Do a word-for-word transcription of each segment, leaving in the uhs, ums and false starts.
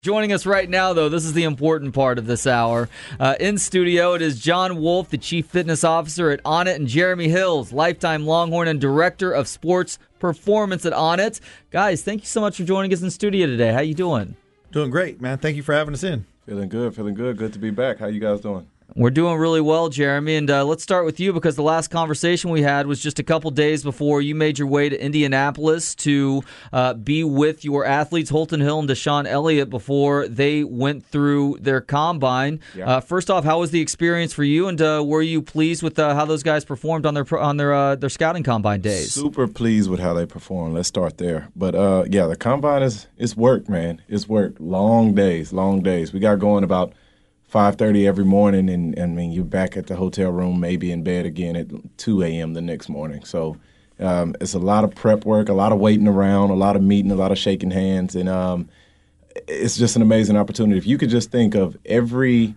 Joining us right now, though, this is the important part of this hour. Uh, in studio, it is John Wolf, the Chief Fitness Officer at Onnit, and Jeremy Hills, lifetime Longhorn and Director of Sports Performance at Onnit. Guys, thank you so much for joining us in studio today. How you doing? Doing great, man. Thank you for having us in. Feeling good, feeling good. Good to be back. How you guys doing? We're doing really well, Jeremy, and uh, let's start with you because the last conversation we had was just a couple days before you made your way to Indianapolis to uh, be with your athletes, Holton Hill and Deshaun Elliott, before they went through their combine. Yeah. Uh, first off, how was the experience for you, and uh, were you pleased with uh, how those guys performed on their on their uh, their scouting combine days? Super pleased with how they performed. Let's start there. But uh, yeah, the combine is it's work, man. It's work. Long days, long days. We got going about five thirty every morning, and, and I mean, you're back at the hotel room, maybe in bed again at two a.m. the next morning. So um, it's a lot of prep work, a lot of waiting around, a lot of meeting, a lot of shaking hands, and um, it's just an amazing opportunity. If you could just think of every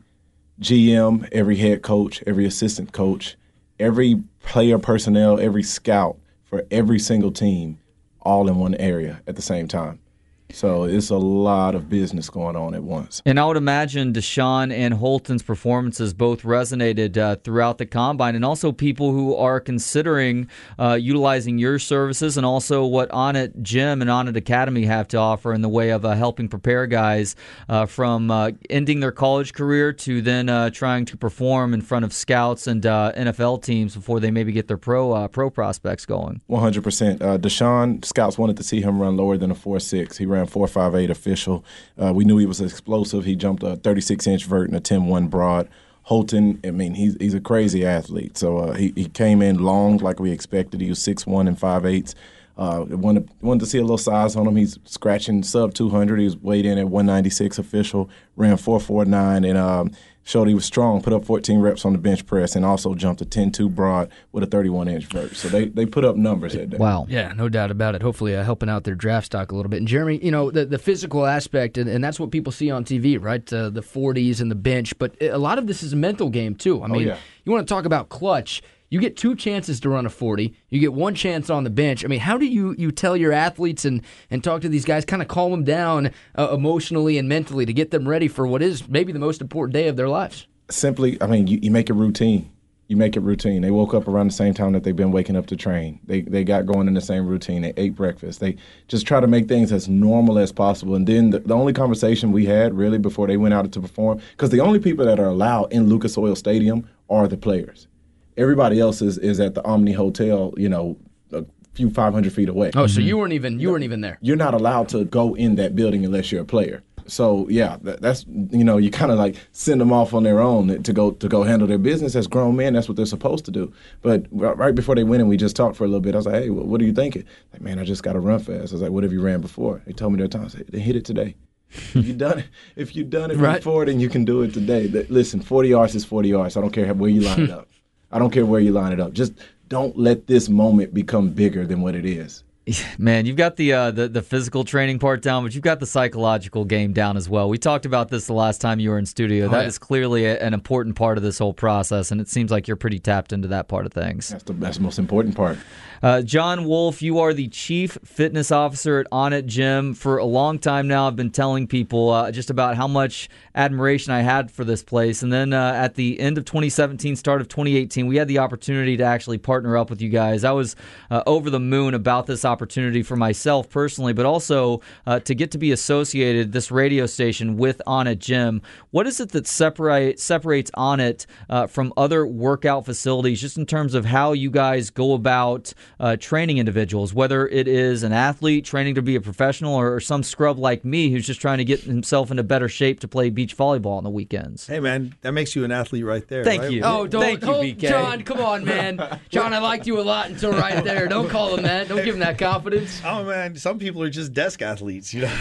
G M, every head coach, every assistant coach, every player personnel, every scout for every single team all in one area at the same time. So it's a lot of business going on at once. And I would imagine Deshaun and Holton's performances both resonated uh, throughout the combine, and also people who are considering uh, utilizing your services, and also what Onnit Gym and Onnit Academy have to offer in the way of uh, helping prepare guys uh, from uh, ending their college career to then uh, trying to perform in front of scouts and uh, N F L teams before they maybe get their pro uh, pro prospects going. one hundred percent. Uh, Deshaun, scouts wanted to see him run lower than a four six. He ran four five eight official. Uh, we knew he was explosive. He jumped a thirty-six inch vert and a ten one broad. Holton, I mean, he's he's a crazy athlete. So uh, he, he came in long like we expected. He was six one and five eighths. Uh, wanted, wanted to see a little size on him. He's scratching sub two hundred. He was weighed in at one ninety-six official, ran four forty-nine, and um, showed he was strong, put up fourteen reps on the bench press, and also jumped a ten two broad with a thirty-one inch vert. So they, they put up numbers that day. Wow. Yeah, no doubt about it. Hopefully uh, helping out their draft stock a little bit. And Jeremy, you know, the, the physical aspect, and, and that's what people see on T V, right? Uh, the forties and the bench. But a lot of this is a mental game, too. I mean, oh, yeah. You want to talk about clutch. You get two chances to run a forty. You get one chance on the bench. I mean, how do you, you tell your athletes and, and talk to these guys, kind of calm them down uh, emotionally and mentally to get them ready for what is maybe the most important day of their lives? Simply, I mean, you, you make it routine. You make it routine. They woke up around the same time that they've been waking up to train. They they got going in the same routine. They ate breakfast. They just try to make things as normal as possible. And then the, the only conversation we had really before they went out to perform, because the only people that are allowed in Lucas Oil Stadium are the players. Everybody else is, is at the Omni Hotel, you know, a few five hundred feet away. Oh, so you weren't even you weren't even there. You're not allowed to go in that building unless you're a player. So yeah, that, that's you know you kind of like send them off on their own to go to go handle their business as grown men. That's what they're supposed to do. But right before they went in, we just talked for a little bit. I was like, hey, what are you thinking? Like, man, I just got to run fast. I was like, what have you ran before? They told me their time. I said, they hit it today. If you done it, if you done it right. before, then you can do it today. Listen, forty yards is forty yards. I don't care where you line it up. I don't care where you line it up. Just don't let this moment become bigger than what it is. Man, you've got the, uh, the the physical training part down, but you've got the psychological game down as well. We talked about this the last time you were in studio. Oh, that yeah. is clearly a, an important part of this whole process, and it seems like you're pretty tapped into that part of things. That's the, that's the most important part. Uh, John Wolf, you are the Chief Fitness Officer at Onnit Gym. For a long time now, I've been telling people uh, just about how much admiration I had for this place. And then uh, at the end of twenty seventeen, start of twenty eighteen, we had the opportunity to actually partner up with you guys. I was uh, over the moon about this opportunity for myself personally, but also uh, to get to be associated, this radio station, with Onnit Gym. What is it that separate, separates Onnit uh, from other workout facilities, just in terms of how you guys go about Uh, training individuals, whether it is an athlete training to be a professional or, or some scrub like me who's just trying to get himself into better shape to play beach volleyball on the weekends? Hey, man, that makes you an athlete right there. Thank right? you. Oh, don't, Thank you, don't- B K. John, come on, man. John, I liked you a lot until right there. Don't call him that. Don't give him that confidence. Oh, man, some people are just desk athletes, you know.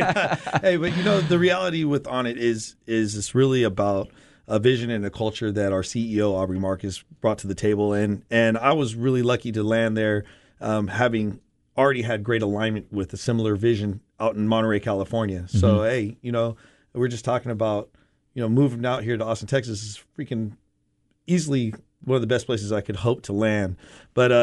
Hey, but, you know, the reality with Onnit is, is it's really about a vision and a culture that our C E O, Aubrey Marcus, brought to the table. And, and I was really lucky to land there um, having already had great alignment with a similar vision out in Monterey, California. Mm-hmm. So, hey, you know, we're just talking about, you know, moving out here to Austin, Texas is freaking easily one of the best places I could hope to land. But, uh,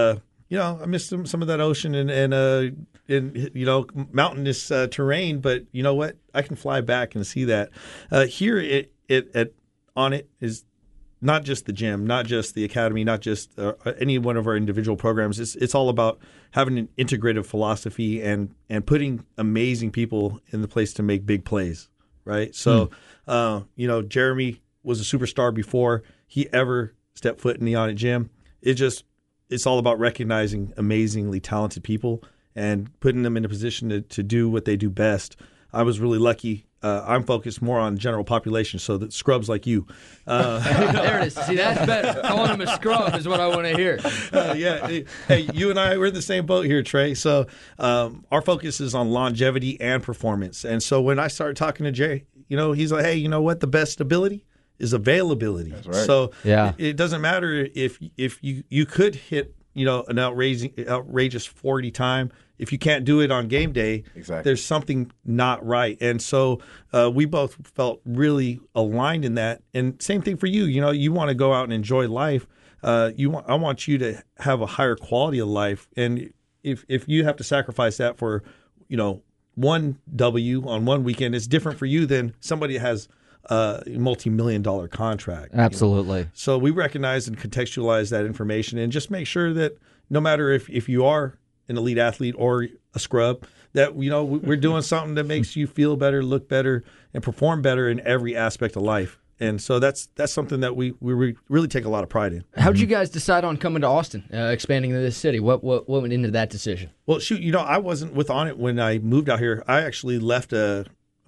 you know, I miss some, some of that ocean and, and uh, and, you know, mountainous uh, terrain. But you know what? I can fly back and see that. Uh, here it, it at On It is not just the gym, not just the academy, not just uh, any one of our individual programs. It's it's all about having an integrative philosophy and and putting amazing people in the place to make big plays, right? So, mm. uh, you know, Jeremy was a superstar before he ever stepped foot in the On It gym. It just it's all about recognizing amazingly talented people and putting them in a position to, to do what they do best. I was really lucky. Uh, I'm focused more on general population, so that scrubs like you. Uh, there it is. See, that's better. Calling him a scrub is what I want to hear. Uh, yeah. Hey, you and I, we're in the same boat here, Trey. So um, our focus is on longevity and performance. And so when I started talking to Jay, you know, he's like, hey, you know what? The best ability is availability. That's right. So yeah. it, it doesn't matter if if you, you could hit, you know, an outrageous, outrageous forty time. If you can't do it on game day, exactly. there's something not right. And so uh, we both felt really aligned in that. And same thing for you. You know, you want to go out and enjoy life. Uh, you want, I want you to have a higher quality of life. And if if you have to sacrifice that for, you know, one W on one weekend, it's different for you than somebody that has a multi-million dollar contract. Absolutely. You know? So we recognize and contextualize that information and just make sure that no matter if, if you are an elite athlete or a scrub, that, you know, we're doing something that makes you feel better, look better, and perform better in every aspect of life. And so that's that's something that we, we really take a lot of pride in. How'd you guys decide on coming to Austin, uh, expanding to this city? What, what what went into that decision? Well, shoot, you know, I wasn't with On It when I moved out here. I actually left a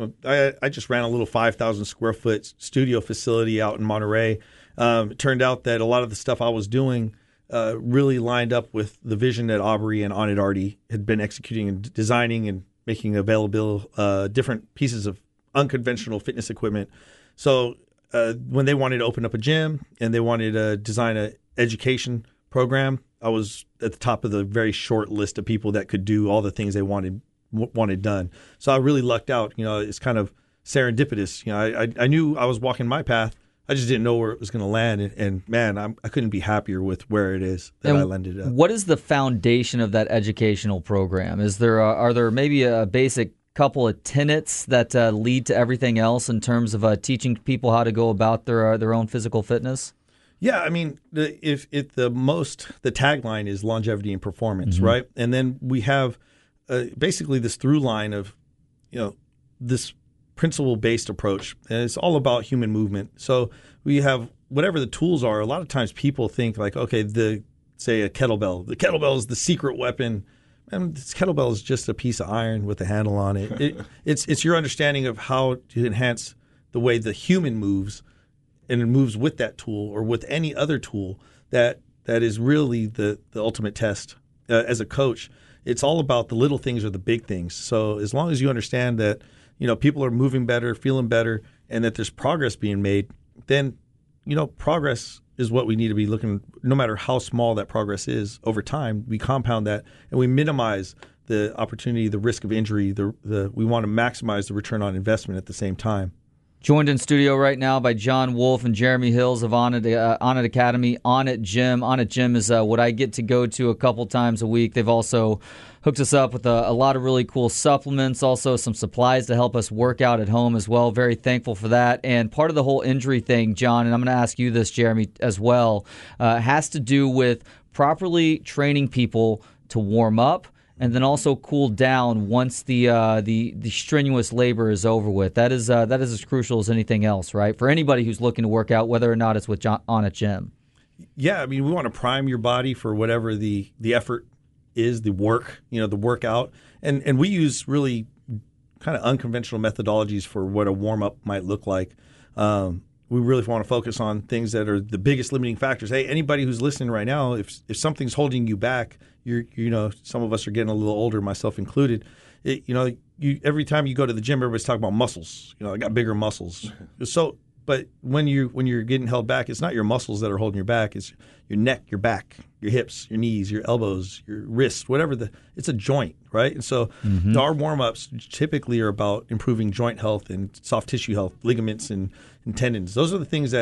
I, I just ran a little five thousand square foot studio facility out in Monterey. Um, it turned out that a lot of the stuff I was doing Uh, really lined up with the vision that Aubrey and On It already had been executing and designing and making available uh, different pieces of unconventional fitness equipment. So uh, when they wanted to open up a gym and they wanted to design an education program, I was at the top of the very short list of people that could do all the things they wanted w- wanted done. So I really lucked out. You know, it's kind of serendipitous. You know, I, I, I knew I was walking my path. I just didn't know where it was going to land, and, and man, I'm, I couldn't be happier with where it is that and I landed up. What is the foundation of that educational program? Is there a, are there maybe a basic couple of tenets that uh, lead to everything else in terms of uh, teaching people how to go about their uh, their own physical fitness? Yeah, I mean, the, if it the most the tagline is longevity and performance, mm-hmm. right? And then we have uh, basically this through line of, you know, this principle-based approach, and it's all about human movement. So we have whatever the tools are. A lot of times people think like, okay, the say a kettlebell. The kettlebell is the secret weapon, and this kettlebell is just a piece of iron with a handle on it. it it's it's your understanding of how to enhance the way the human moves, and it moves with that tool or with any other tool that that is really the the ultimate test. Uh, as a coach, it's all about the little things or the big things. So as long as you understand that, you know, people are moving better, feeling better, and that there's progress being made, then, you know, progress is what we need to be looking, no matter how small that progress is over time. We compound that and we minimize the opportunity, the risk of injury. The, the we want to maximize the return on investment at the same time. Joined in studio right now by John Wolf and Jeremy Hills of On It, uh, On It Academy, On It Gym. On It Gym is uh, what I get to go to a couple times a week. They've also hooked us up with a, a lot of really cool supplements, also some supplies to help us work out at home as well. Very thankful for that. And part of the whole injury thing, John, and I'm going to ask you this, Jeremy, as well, uh, has to do with properly training people to warm up and then also cool down once the uh, the the strenuous labor is over with. That is uh, that is as crucial as anything else, right? For anybody who's looking to work out, whether or not it's with John, On It Gym. Yeah, I mean, we want to prime your body for whatever the the effort is, the work, you know, the workout, and and we use really kind of unconventional methodologies for what a warm up might look like. Um, we really want to focus on things that are the biggest limiting factors. Hey, anybody who's listening right now, if if something's holding you back, you're you know, some of us are getting a little older, myself included. It, you know, you every time you go to the gym, everybody's talking about muscles. You know, I got bigger muscles. So, but when you when you're getting held back, it's not your muscles that are holding you back. It's your neck, your back, your hips, your knees, your elbows, your wrists, whatever the. It's a joint, right? And so mm-hmm. our warm ups typically are about improving joint health and soft tissue health, ligaments and, and tendons. Those are the things that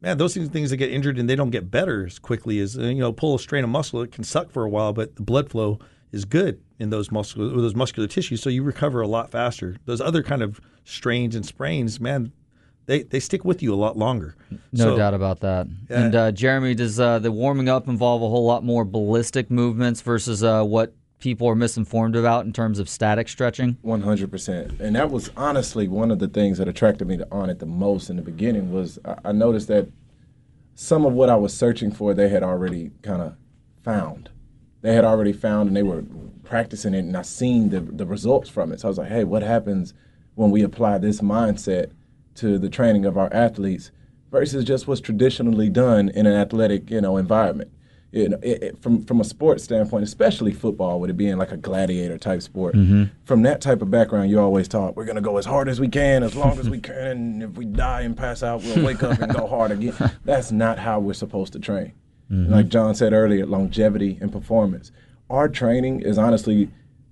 man, those things, things that get injured and they don't get better as quickly as, you know, pull a strain of muscle. It can suck for a while, but the blood flow is good in those muscular, those muscular tissues, so you recover a lot faster. Those other kind of strains and sprains, man, they, they stick with you a lot longer. No so, doubt about that. Yeah. And uh, Jeremy, does uh, the warming up involve a whole lot more ballistic movements versus uh, what people are misinformed about in terms of static stretching? one hundred percent. And that was honestly one of the things that attracted me to Onnit the most in the beginning was I, I noticed that some of what I was searching for, they had already kind of found. They had already found and they were practicing it, and I seen the, the results from it. So I was like, hey, what happens when we apply this mindset to the training of our athletes versus just what's traditionally done in an athletic, you know, environment? You know, it, it, from from a sports standpoint, especially football, with it being like a gladiator type sport, mm-hmm. from that type of background, you always taught we're going to go as hard as we can, as long as we can, and if we die and pass out, we'll wake up and go hard again. That's not how we're supposed to train. Mm-hmm. Like John said earlier, longevity and performance. Our training is honestly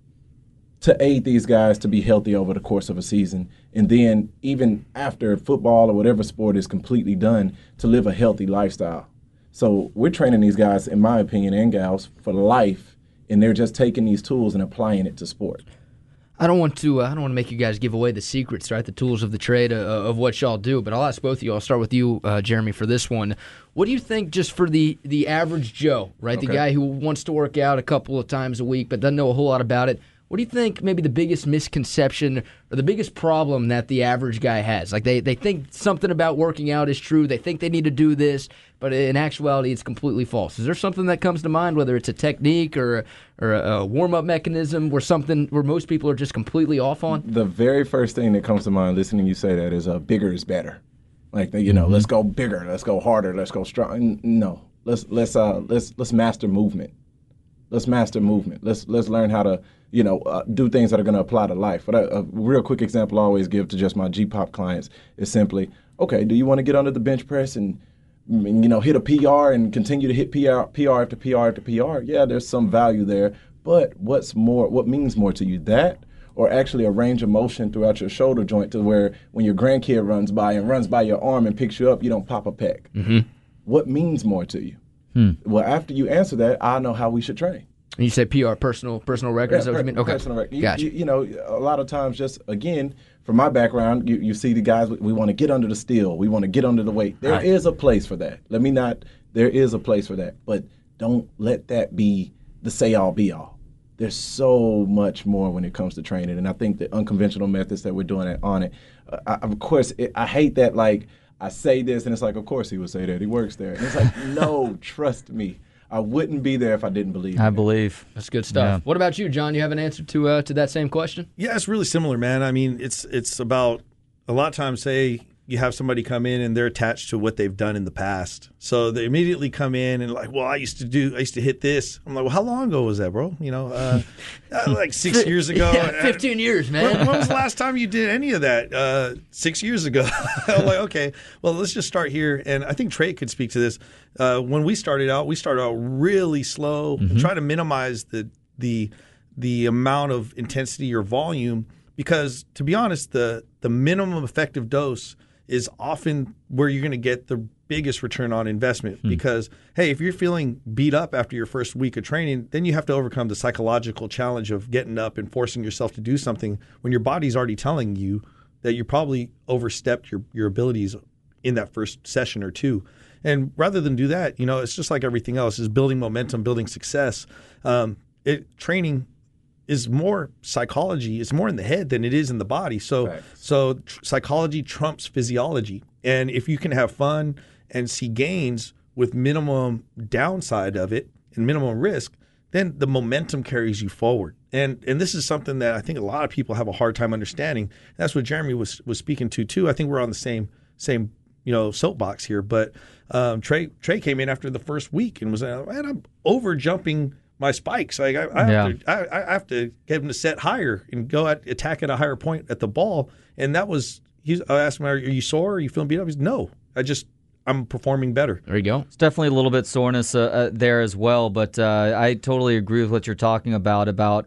to aid these guys to be healthy over the course of a season, and then even after football or whatever sport is completely done, to live a healthy lifestyle. So we're training these guys, in my opinion, and gals, for life, and they're just taking these tools and applying it to sport. I don't want to. Uh, I don't want to make you guys give away the secrets, right? The tools of the trade uh, of what y'all do. But I'll ask both of you. I'll start with you, uh, Jeremy, for this one. What do you think, just for the the average Joe, right? Okay. The guy who wants to work out a couple of times a week but doesn't know a whole lot about it. What do you think maybe the biggest misconception or the biggest problem that the average guy has? Like they, they think something about working out is true. They think they need to do this, but in actuality it's completely false. Is there something that comes to mind, whether it's a technique or or a warm-up mechanism where something where most people are just completely off on? The very first thing that comes to mind listening to you say that is uh, bigger is better. Like, you know, mm-hmm. let's go bigger, let's go harder, let's go strong. No, let's let's uh let's let's master movement. Let's master movement. Let's let's learn how to, you know, uh, do things that are going to apply to life. But a, a real quick example I always give to just my G POP clients is simply, okay, do you want to get under the bench press and, you know, hit a P R and continue to hit P R, P R after P R after P R? Yeah, there's some value there. But what's more, what means more to you, that or actually a range of motion throughout your shoulder joint to where when your grandkid runs by and runs by your arm and picks you up, you don't pop a pec? Mm-hmm. What means more to you? Hmm. Well, after you answer that, I know how we should train. And you say P R, personal personal record, yeah, is that what you mean? Okay. Personal record. You, gotcha. you, you know, a lot of times, just again, from my background, you, you see the guys, we, we want to get under the steel. We want to get under the weight. There right. is a place for that. Let me not, there is a place for that. But don't let that be the say-all, be-all. There's so much more when it comes to training. And I think the unconventional methods that we're doing it on it, uh, I, of course, it, I hate that, like, I say this, and it's like, of course he would say that. He works there. And it's like, no, trust me. I wouldn't be there if I didn't believe. I it. believe. That's good stuff. Yeah. What about you, John? You have an answer to uh, to that same question? Yeah, it's really similar, man. I mean, it's it's about a lot of times, say you have somebody come in and they're attached to what they've done in the past. So they immediately come in and like, well, I used to do, I used to hit this. I'm like, well, how long ago was that, bro? You know, uh, uh, like six years ago. Yeah, fifteen years, man. When, when was the last time you did any of that? Uh, six years ago. I'm like, okay, well, let's just start here. And I think Trey could speak to this. Uh, when we started out, we started out really slow, mm-hmm. and try to minimize the the the amount of intensity or volume because, to be honest, the the minimum effective dose is often where you're going to get the biggest return on investment. Hmm. Because, hey, if you're feeling beat up after your first week of training, then you have to overcome the psychological challenge of getting up and forcing yourself to do something when your body's already telling you that you probably overstepped your, your abilities in that first session or two. And rather than do that, you know, it's just like everything else, is building momentum, building success. Um, it training is more psychology. It's more in the head than it is in the body. So, right. so tr- psychology trumps physiology. And if you can have fun and see gains with minimum downside of it and minimum risk, then the momentum carries you forward. And and this is something that I think a lot of people have a hard time understanding. That's what Jeremy was was speaking to too. I think we're on the same same you know soapbox here. But um, Trey Trey came in after the first week and was like, man, I'm over jumping my spikes. Like I, I, have yeah. to, I, I have to get him to set higher and go at attack at a higher point at the ball. And that was, he's, I asked him, are you sore? Are you feeling beat up? He's no, I just, I'm performing better. There you go. It's definitely a little bit soreness uh, uh, there as well, but uh, I totally agree with what you're talking about, about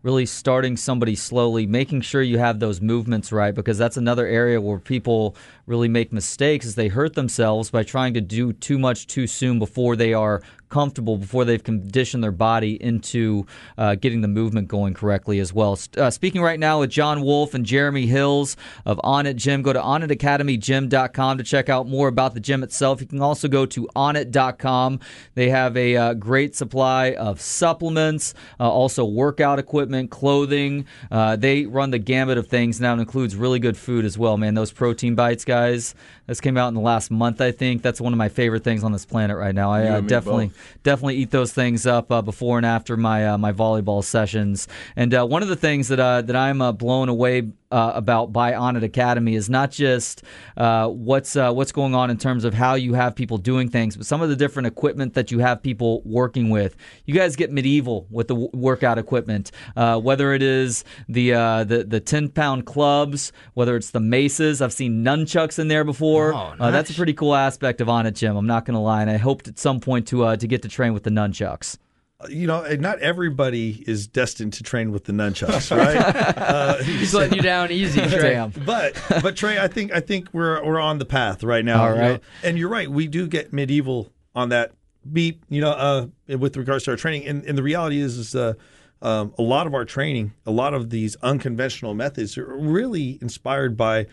really starting somebody slowly, making sure you have those movements right, because that's another area where people really make mistakes is they hurt themselves by trying to do too much too soon before they are comfortable, before they've conditioned their body into uh, getting the movement going correctly as well. Uh, speaking right now with John Wolf and Jeremy Hills of Onnit Gym. Go to onnit academy gym dot com to check out more about the gym itself. You can also go to onnit dot com. They have a uh, great supply of supplements, uh, also workout equipment, clothing. Uh, they run the gamut of things now. It includes really good food as well, man. Those protein bites, guys, this came out in the last month, I think. That's one of my favorite things on this planet right now. I uh, definitely definitely eat those things up uh, before and after my uh, my volleyball sessions. And uh, one of the things that uh, that I'm uh, blown away uh, about by Onnit Academy is not just uh, what's uh, what's going on in terms of how you have people doing things, but some of the different equipment that you have people working with. You guys get medieval with the w- workout equipment, uh, whether it is the uh, the the ten pound clubs, whether it's the maces. I've seen nunchucks in there before. Oh, nice. uh, that's a pretty cool aspect of Onnit Gym. I'm not going to lie, and I hoped at some point to uh, to get to train with the nunchucks. You know, and not everybody is destined to train with the nunchucks, right? uh, He's letting you down easy, Trey. Damn. But but Trey, I think I think we're we're on the path right now. All you right. know? And you're right. We do get medieval on that beat. You know, uh, with regards to our training, and, and the reality is, is uh, um, a lot of our training, a lot of these unconventional methods are really inspired by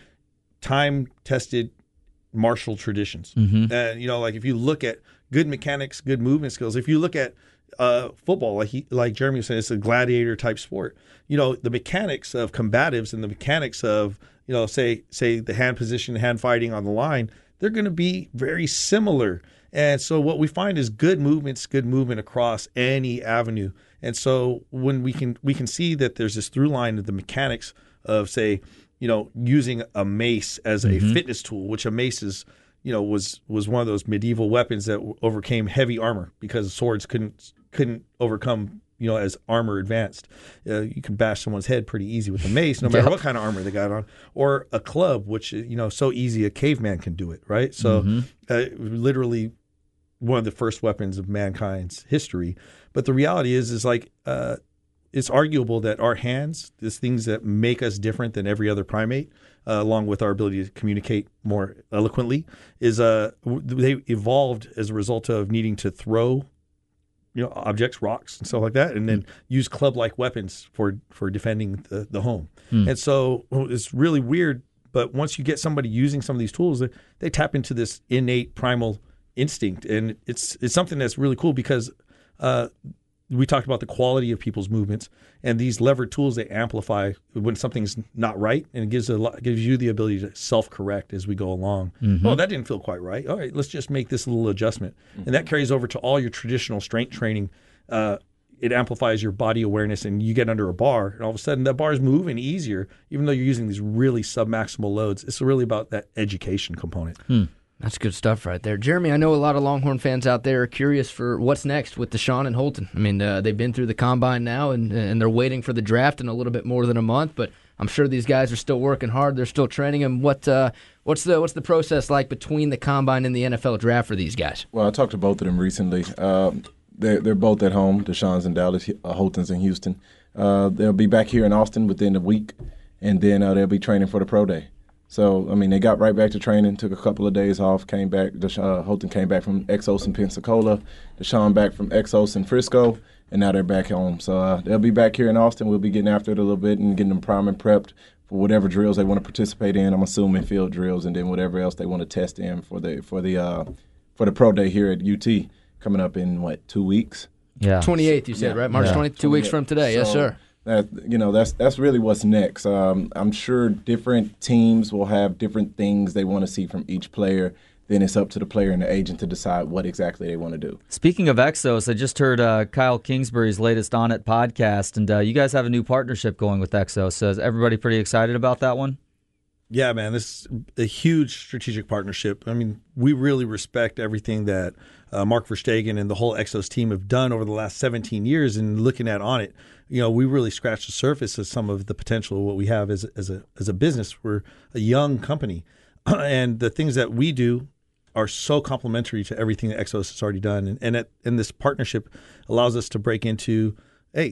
time-tested martial traditions. Mm-hmm. And you know, like if you look at good mechanics, good movement skills, if you look at uh, football, like he, like Jeremy was saying, it's a gladiator type sport. You know, the mechanics of combatives and the mechanics of, you know, say say the hand position, hand fighting on the line, they're going to be very similar. And so what we find is good movements, good movement across any avenue. And so when we can we can see that there's this through line of the mechanics of, say, you know, using a mace as a Mm-hmm. fitness tool, which a mace is, you know, was was one of those medieval weapons that overcame heavy armor because swords couldn't couldn't overcome, you know, as armor advanced. Uh, you can bash someone's head pretty easy with a mace, no matter Yep. what kind of armor they got on, or a club, which, you know, so easy a caveman can do it, right? So Mm-hmm. uh, literally one of the first weapons of mankind's history. But the reality is, is like uh, it's arguable that our hands, these things that make us different than every other primate, uh, along with our ability to communicate more eloquently, is uh, they evolved as a result of needing to throw, you know, objects, rocks, and stuff like that, and then use club-like weapons for for defending the, the home. Hmm. And so it's really weird. But once you get somebody using some of these tools, they, they tap into this innate primal instinct, and it's it's something that's really cool because uh, we talked about the quality of people's movements, and these levered tools, they amplify when something's not right, and it gives a lot, gives you the ability to self-correct as we go along. Mm-hmm. Oh, that didn't feel quite right. All right, let's just make this little adjustment, and that carries over to all your traditional strength training. Uh, it amplifies your body awareness, and you get under a bar, and all of a sudden that bar is moving easier, even though you're using these really submaximal loads. It's really about that education component. Hmm. That's good stuff right there. Jeremy, I know a lot of Longhorn fans out there are curious for what's next with Deshaun and Holton. I mean, uh, they've been through the combine now, and, and they're waiting for the draft in a little bit more than a month, but I'm sure these guys are still working hard. They're still training them. What, uh, what's the what's the process like between the combine and the N F L draft for these guys? Well, I talked to both of them recently. Um, they're, they're both at home. Deshaun's in Dallas, uh, Holton's in Houston. Uh, they'll be back here in Austin within a week, and then uh, they'll be training for the pro day. So, I mean, they got right back to training, took a couple of days off, came back. Deshaun, uh, Holton came back from Exos in Pensacola, Deshaun back from Exos in Frisco, and now they're back home. So uh, they'll be back here in Austin. We'll be getting after it a little bit and getting them primed and prepped for whatever drills they want to participate in. I'm assuming field drills, and then whatever else they want to test in for the for the uh, for the pro day here at U T coming up in what two weeks. Yeah. twenty-eighth, you said, Yeah. right? March Yeah. twentieth, two weeks from today. Yes, So, sir. That, you know, that's that's really what's next. Um, I'm sure different teams will have different things they want to see from each player. Then it's up to the player and the agent to decide what exactly they want to do. Speaking of Exos, I just heard uh, Kyle Kingsbury's latest Onnit podcast, and uh, you guys have a new partnership going with Exos. So is everybody pretty excited about that one? Yeah, man, this is a huge strategic partnership. I mean, we really respect everything that uh, Mark Verstegen and the whole Exos team have done over the last seventeen years. And looking at Onnit, you know, we really scratched the surface of some of the potential of what we have as, as, a, as a business. We're a young company, and the things that we do are so complementary to everything that Exos has already done. And and, it, and this partnership allows us to break into, hey,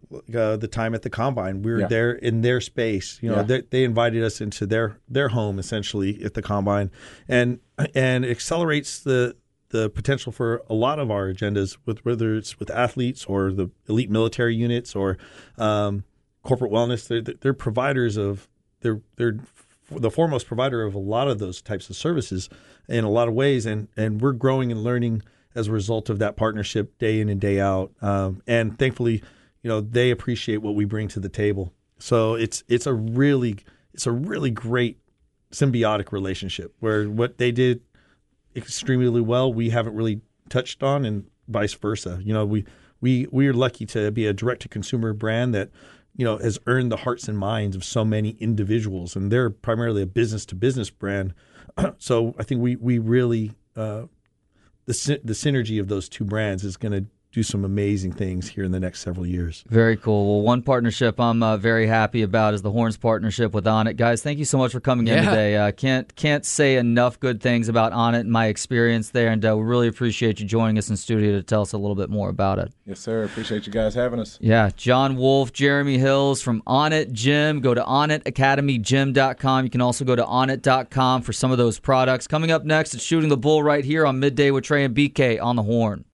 uh, the time at the combine. We were Yeah. there in their space. You know, Yeah. they, they invited us into their their home essentially at the combine, and and it accelerates the the potential for a lot of our agendas, with whether it's with athletes or the elite military units or um, corporate wellness. They're, they're providers of they're they're the foremost provider of a lot of those types of services in a lot of ways, and and we're growing and learning as a result of that partnership day in and day out. Um, and thankfully, you know, they appreciate what we bring to the table. So it's it's a really it's a really great symbiotic relationship where what they did extremely well, we haven't really touched on, and vice versa. You know, we we we are lucky to be a direct to consumer brand that, you know, has earned the hearts and minds of so many individuals, and they're primarily a business to business brand. So I think we we really uh, the the synergy of those two brands is going to do some amazing things here in the next several years. Very cool. Well, one partnership I'm uh, very happy about is the Horns partnership with Onnit. Guys, thank you so much for coming in Yeah. today. Uh, can't can't say enough good things about Onnit and my experience there, and uh, we really appreciate you joining us in studio to tell us a little bit more about it. Yes, sir. Appreciate you guys having us. Yeah, John Wolf, Jeremy Hills from Onnit Gym. Go to onnit academy gym dot com. You can also go to onnit dot com for some of those products. Coming up next, it's Shooting the Bull right here on Midday with Trey and B K on the Horn.